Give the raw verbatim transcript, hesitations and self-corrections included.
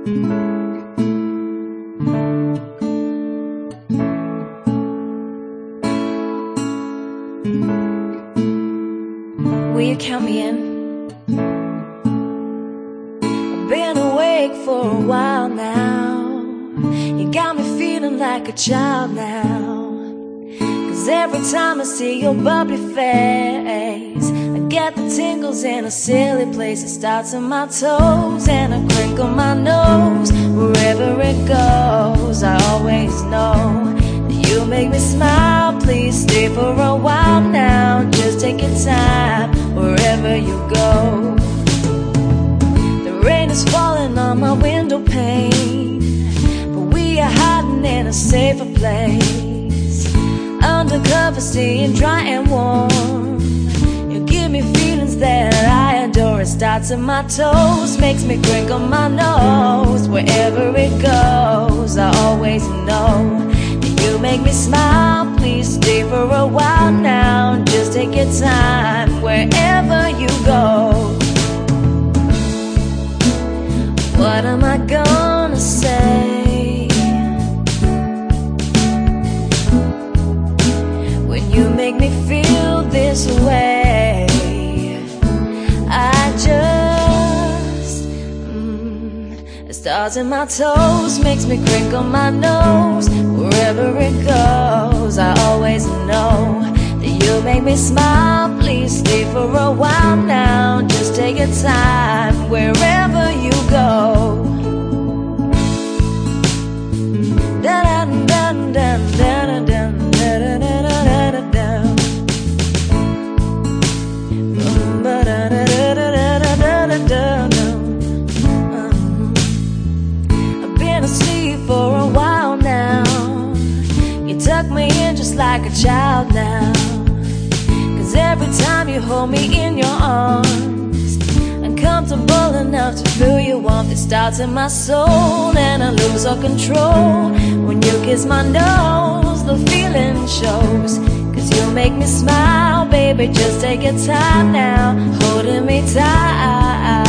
Will you count me in? I've been awake for a while now. You got me feeling like a child now. Cause every time I see your bubbly face, I get the tingles in a silly place. It starts on my toes and I crinkle my nose. Wherever it goes, I always know that you make me smile. Please stay for a while now. Just take your time wherever you go. The rain is falling on my window pane, but we are hiding in a safer place. Undercover, staying dry and warm. You give me feelings that I adore. It starts in my toes, makes me crinkle my nose. Wherever it goes, I always know that you make me smile. Please stay for a while now. Just take your time wherever you go. What am I gonna say when you make me feel this way? I just mm, it starts in my toes, makes me crinkle my nose. Wherever it goes, I always know that you make me smile. Please stay for a while now. Just take your time wherever you go. Da da da da da da da da da da da. Ba da da da da da da da da. I've been asleep for a while now. You tuck me in just like a child now. Cause every time you hold me in your arms, I'm comfortable enough to feel your warmth. It starts in my soul and I lose all control. When you kiss my nose, the feeling shows. Cause you make me smile, baby, just take your time now, holding me tight.